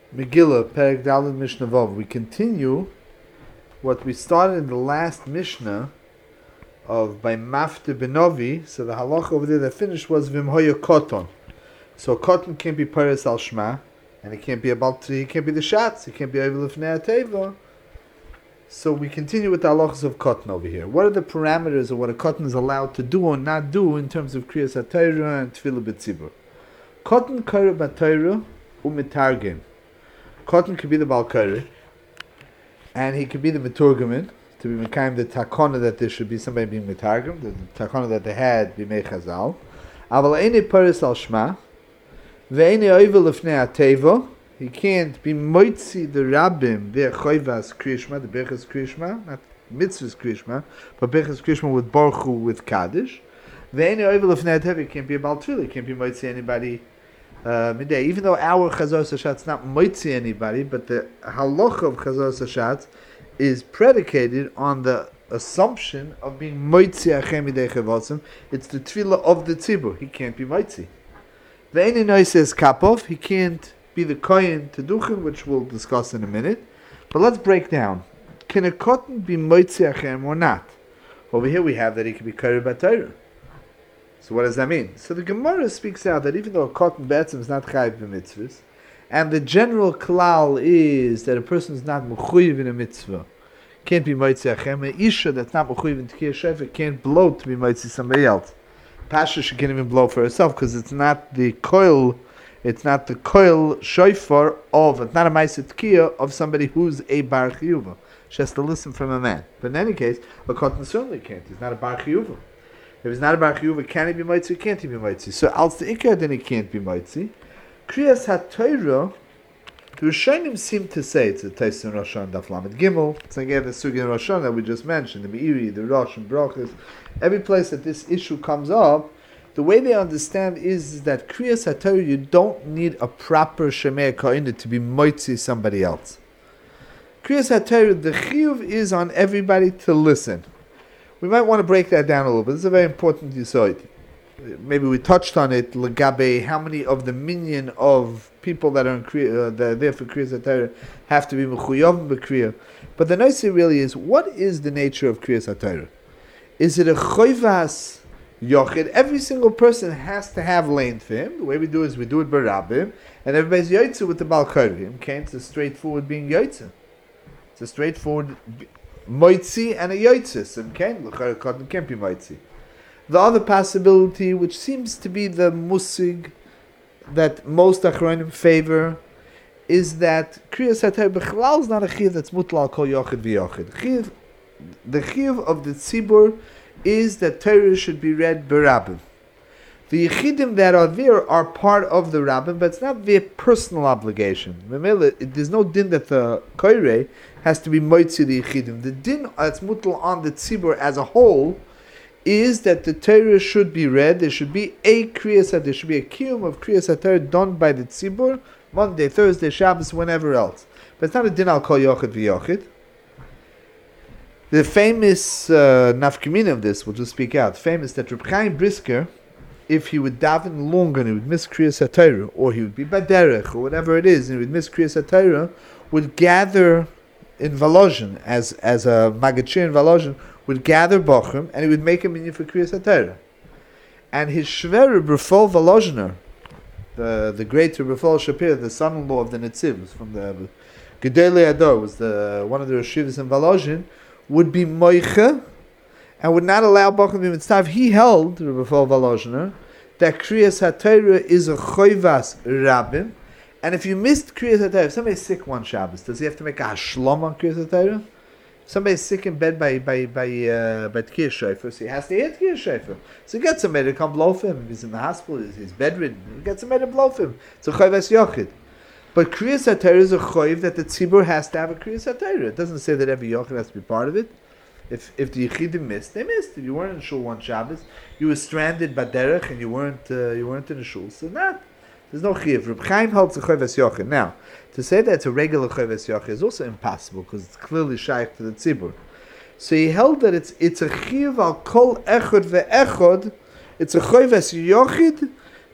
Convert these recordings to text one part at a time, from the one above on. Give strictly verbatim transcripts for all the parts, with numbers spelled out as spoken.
Megillah, Perek Daled Mishnah Vav. We continue what we started in the last Mishnah of by Mafte Benovi. So the halacha over there that finished was Vimhoya Koton. So Koton can't be Paris al Shma, and it can't be about he can't be the Shatz, he can't be Ovel Lifnei Teva. So we continue with the halachas of Koton over here. What are the parameters of what a Koton is allowed to do or not do in terms of Kriyas HaTorah and Tefillah B'tzibur? Koton Koreh B'Torah u'Mitargim. Koton could be the Balkari, and he could be the Meturgamin, to be Mekayim the Takona that there should be somebody being Metargim, the Takona that they had, Bimei Chazal. Aval Eini Paris al Shma, Ve'eini Oivel Lefnei HaTeva, he can't be Moitzi the Rabbim, Ve'choivas Kriyishma, the Berchas Kriyishma, not Mitzvahs Kriyishma, but Berchas Kriyishma with Baruch Hu, with Kaddish. Ve'eini Oivel Lefnei HaTeva, he can't be a Baltfil, he can't be Moitzi anybody Uh, midday. Even though our Chazor Sashat's not moitzi anybody, but the halacha of Chazor Sashat is predicated on the assumption of being moitzi achem midei chavotzim. It's the tefillah of the tzibur. He can't be moitzi. Ve'eni noi says kapov. He can't be the kohen to duchen, which we'll discuss in a minute. But let's break down. Can a kohen be moitzi achem or not? Over here we have that he can be koreh b'Torah. So what does that mean? So the Gemara speaks out that even though a cotton betzim is not chayiv b'mitzvahs, and the general klal is that a person is not mechuyev in a mitzvah, can't be moitzi achem. An isha that's not mechuyev in tekiyah shofar can't blow to be moitzi somebody else. Pasha she can't even blow for herself because it's not the koil, it's not the koil shofar of, it's not a ma'aseh tekiyah of somebody who's a bar chiyuva. She has to listen from a man. But in any case, a cotton certainly can't. He's not a bar chiyuva. If it's not a bar chiyuva, can he be moitzi? Can't he be moitzi? So als the ikar, then he can't be moitzi. Kriyas HaTorah, the Rishonim seem to say, it's a Tais in Rosh Hashanah, Daf Lamed Gimel. It's again the Sugi in Rosh Hashanah that we just mentioned, the Meiri, the Rosh and Brachas. Every place that this issue comes up, the way they understand is, is that Kriyas HaTorah, you don't need a proper Shemei Kohen to be moitzi somebody else. Kriyas HaTorah, the chiyuv is on everybody to listen. We might want to break that down a little bit. This is a very important yesod. Maybe we touched on it, Lagabe, how many of the minion of people that are in Kriya, uh, that are there for Kriyas HaTorah have to be Mechuyavim b'Kriya. But the nice thing really is, what is the nature of Kriyas HaTorah? Is it a choivas yochid? Every single person has to have lane for him. The way we do is we do it b'Rabbim, and everybody's yoytze with the Balkarim. Okay, it's a straightforward being yoytze. It's a straightforward moitzi and a yotzis, and can't can't be moitzi. The other possibility, which seems to be the musig that most achronim favor, is that kriyas HaTorah b'chalal is not a chiyuv that's mutlal kol yochid v'yochid. The chiyuv of the tzibur is that Torah should be read b'rabbim. The yechidim that are there are part of the rabbim, but it's not their personal obligation. There's no din that the koirei has to be moitzi the yechidim. The din that's mutal on the tzibur as a whole is that the Torah should be read. There should be a kriyas, there should be a kiyum of kriyas HaTorah done by the tzibur Monday, Thursday, Shabbos, whenever else. But it's not a din al kol yochid v'yochid. The famous uh, nafkamina of this, we'll just speak out. Famous that Reb Chaim Brisker, if he would daven long and he would miss Kriyas HaTorah, or he would be baderech, or whatever it is, and he would miss Kriyas HaTorah, would gather in Volozhin, as as a Magachir in Volozhin, would gather Bochum, and he would make a minyan for Kriyas HaTorah. And his Shver Rafal Volozhiner, the the great Rafal Shapir, the son-in-law of the Netzivs, from the Gedolei Ador, was the one of the Rashivas in Volozhin, would be Moicha, and would not allow Bochum to be mitzvah. He held, Rafal Volozhiner, that Kriyas HaTorah is a choivas rabbim, and if you missed Kriyas HaTorah, if somebody's sick one Shabbos, does he have to make a hashlom on Kriyas HaTorah? If somebody's sick in bed by by by uh, by Tekiyah Shofar, so he has to hear Tekiyah Shofar. So he gets somebody to come blow for him. If he's in the hospital, he's, he's bedridden, he gets somebody to blow for him. It's a choivas yochid. But Kriyas HaTorah is a choiv that the tzibur has to have a Kriyas HaTorah. It doesn't say that every yochid has to be part of it. If if the Yechidim missed, they missed. If you weren't in shul one Shabbos, you were stranded by derech and you weren't uh, you weren't in a shul. So not there's no chiyuv. Reb Chaim holds a choivas yochid. Now, to say that it's a regular choivas yochid is also impossible because it's clearly shaykh to the tzibur. So he held that it's it's a chiyuv al kol echod ve'echod. It's a choivas yochid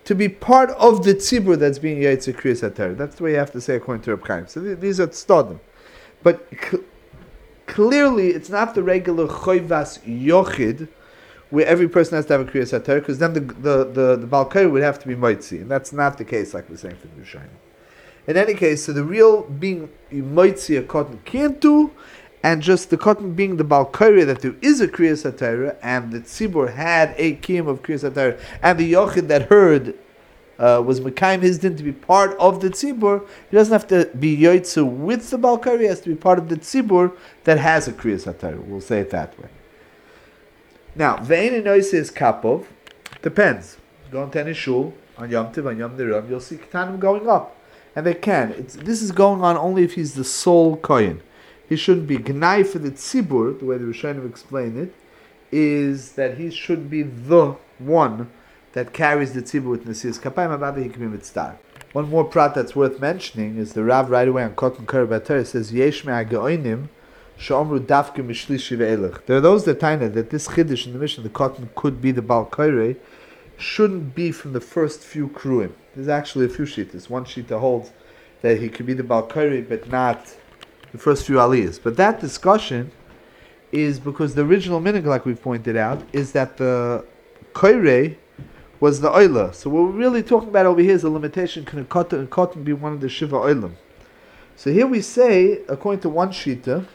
to be part of the tzibur that's being Yaitse Kriyas HaTorah. That's the way you have to say according to Reb Chaim. So th- these are tzadim. But cl- clearly it's not the regular choivas yochid, where every person has to have a Kriyas HaTorah, because then the the, the, the Baal Koreh would have to be Moitzi, and that's not the case like we're saying for the Rishonim. In any case, so the real being Moitzi a cotton can't do, and just the cotton being the Baal Koreh, that there is a Kriyas HaTorah, and the Tzibur had a Kiyum of Kriyas HaTorah, and the Yochid that heard uh, was Mekayim his din to be part of the Tzibur. He doesn't have to be Yoitze with the Baal Koreh, he has to be part of the Tzibur that has a Kriyas HaTorah. We'll say it that way. Now, Ve'en Inoise is Kapov, depends. Go into any shul, on Yom Tov, on Yom Niram, you'll see Ketanim going up. And they can. It's, this is going on only if he's the sole Kohen. He shouldn't be Gnai for the Tzibur, the way the Rishonim explain it, is that he should be the one that carries the Tzibur with Nesias Kapayim, about that he can be Mitzvah. One more prat that's worth mentioning is the Rav right away on Cotton Koreh Bater says, Yesh me'ageoinim, Shomru dafke mishlishi ve'elech. There are those that tell that this chiddush in the mission, the cotton could be the Baal Koreh, shouldn't be from the first few kruim. There's actually a few shittas. One shita holds that he could be the Baal Koreh, but not the first few aliyahs. But that discussion is because the original minig, like we've pointed out, is that the Koreh was the oilah. So what we're really talking about over here is a limitation. Can a cotton, a cotton be one of the shiva oilam? So here we say, according to one shita,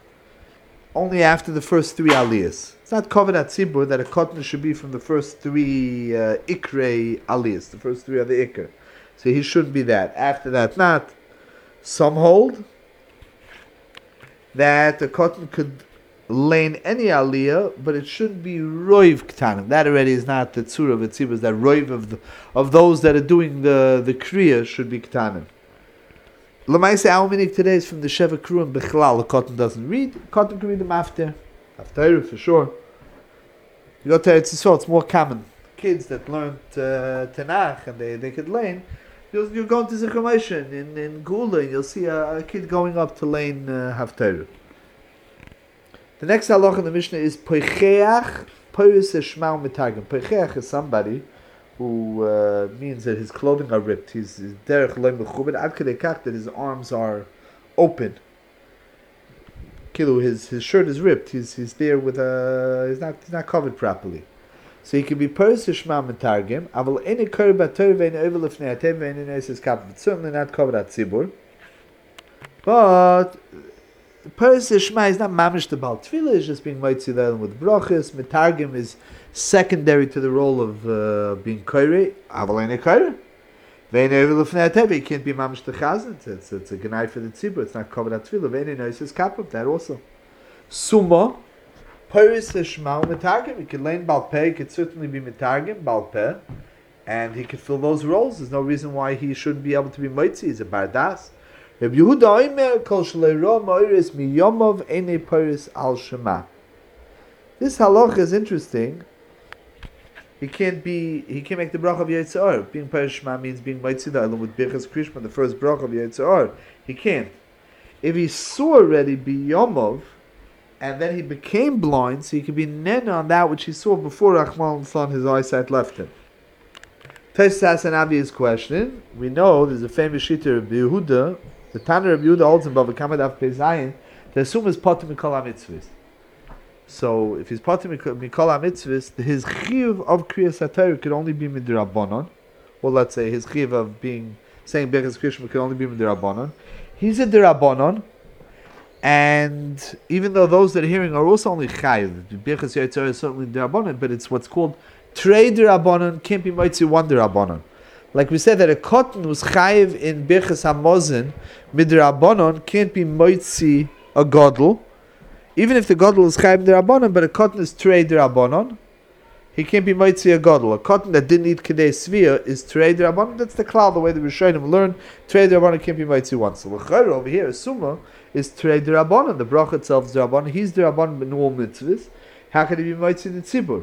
only after the first three aliyahs. It's not covered at tzibur that a cotton should be from the first three uh, ikrei aliyahs. The first three are the ikr. So he shouldn't be that. After that, not. Some hold that a cotton could lane any aliyah, but it shouldn't be roiv ktanim. That already is not the tzura of the tzibur. That roiv of the, of those that are doing the the kriya should be ktanim. L'maisa, our minig today is from the Sheva Kruim Bechlal. The cotton doesn't read. Cotton can read the Mafter. Mafter for sure. You go to Eretz Yisrael, it's more common. Kids that learned uh, Tanakh and they, they could lane. You'll, you'll go to Zikr Moshe in, in Gula and you'll see a, a kid going up to lane uh, Haftarah. The next halach in the Mishnah is Poicheach Poyus Eshmau Mitagim. Poicheach is somebody who uh, means that his clothing are ripped. He's derech loy mechubed ad kedei kach that his arms are open. Kilu, his his shirt is ripped. He's he's there with a he's not he's not covered properly. So he can be peres shma metargim. Aval any kor bator vein ovel lefnei atem vein ineses kap. Certainly not covered at tzibur. But peres shma is not mamish the bal tefillah. Is just being mitzi with brachas. Metargim is secondary to the role of uh, being koirei. Avalene koirei. Vein ovel lefnei atem. He can't be mamish the chazan. It's it's a genai for the tzibur. It's not covered at tefillah. Vein ineses kap. That also. Summa. Paris Shmau Metargim. He could lane Balpeh, he could certainly be Metargim, Balpeh, and he could fill those roles. There's no reason why he shouldn't be able to be Moitzi. He's a Bardas. Reb Yehuda Omer Kol Shleiro Moiris Miyomov Ene Paris Al Shema. This halach is interesting. He can't be. He can't make the bracha of Yitzhar. Being Paris Shema means being Moitzi the Elam with Birchas Krishma, the first bracha of Yitzhar. He can't. If he saw already Biyomov, and then he became blind, so he could be nen on that which he saw before Rachman Son, his eyesight left him. Tosfos asks an obvious question. We know there's a famous shita of Yehuda, the Tanner of Yehuda holds in Bava Kama Daf Pei Zayin, the assume is potter mikol hamitzvos. So if he's potter mikol hamitzvos, his chiv of Kriyas HaTorah could only be midrabanon, or let's say his chiv of being saying Birchas Krishma could only be midrabanon. He's a dirabanon. And even though those that are hearing are also only chayiv, Birchas Yitzhar is certainly derabanan, but it's what's called trei derabanan, can't be mitzi one derabanan. Like we said that a cotton was chayiv in Birchas Hamazon midrabanan, can't be mitzi a gadol, even if the gadol is chayiv derabanan, but a cotton is trei derabanan, he can't be mitzi a gadol. A cotton that didn't eat kedei svia is trei derabanan. That's the cloud, the way the Rishonim learn. Trei derabanan can't be mitzi one. So l'chayr over here, Summa is Trei D'Rabbanan. The bracha itself is D'Rabbanan. He's D'Rabbanan in all mitzvahs. How can he be mitzvah in the tzibur?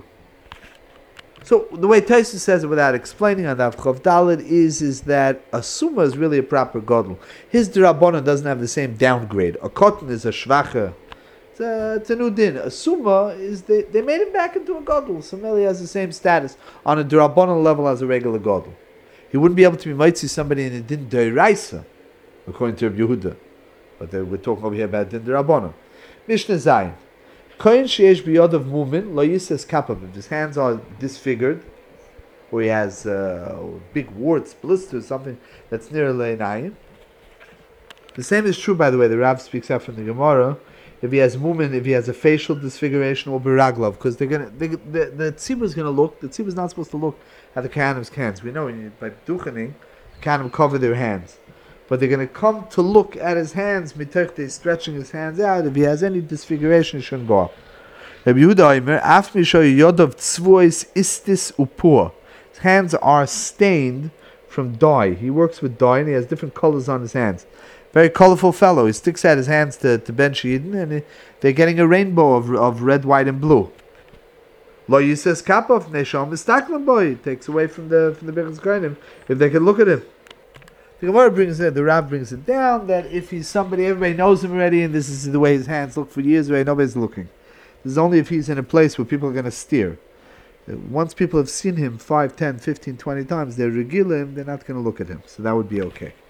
So the way Tosfos says it without explaining on Daf Chav Daled is is that a summa is really a proper gadol. His D'Rabbanan doesn't have the same downgrade. A cotton is a shvacha It's a, it's a new din. A summa is they, they made him back into a gadol. So Meli has the same status on a drabonon level as a regular gadol. He wouldn't be able to be mitzi somebody in a din deiraisa, according to Rabbi Yehuda. But uh, we're talking over here about din drabonon. Mishnah Zayin. Kohen sheyesh biyod of mumin lo yises kapav. If his hands are disfigured, or he has uh, big warts, blisters, something that's near leinayim. The same is true, by the way. The Rav speaks out from the Gemara. If he has mumin, if he has a facial disfiguration, or beraglov, because they're gonna, they, the the tzibur is gonna look. The tzibur is not supposed to look at the kahanim's hands. We know when you, by duchening, the kahanim cover their hands, but they're gonna come to look at his hands. Mitech, stretching his hands out. If he has any disfiguration, it shouldn't go up. Rabbi Yehuda Omer, after we show you yodov tzvuos istis upur. His hands are stained from dye. He works with dye, and he has different colors on his hands. Very colorful fellow. He sticks out his hands to, to Ben Shiden, and he, they're getting a rainbow of of red, white, and blue. Lo yises kapov neshom mistaklim boy. Takes away from the from the Birchas Kohanim if they can look at him. The Gemara brings it. The Rav brings it down that if he's somebody everybody knows him already, and this is the way his hands look for years, where nobody's looking. This is only if he's in a place where people are going to steer. Once people have seen him five, ten, fifteen, twenty times, they're regilim, they're not going to look at him. So that would be okay.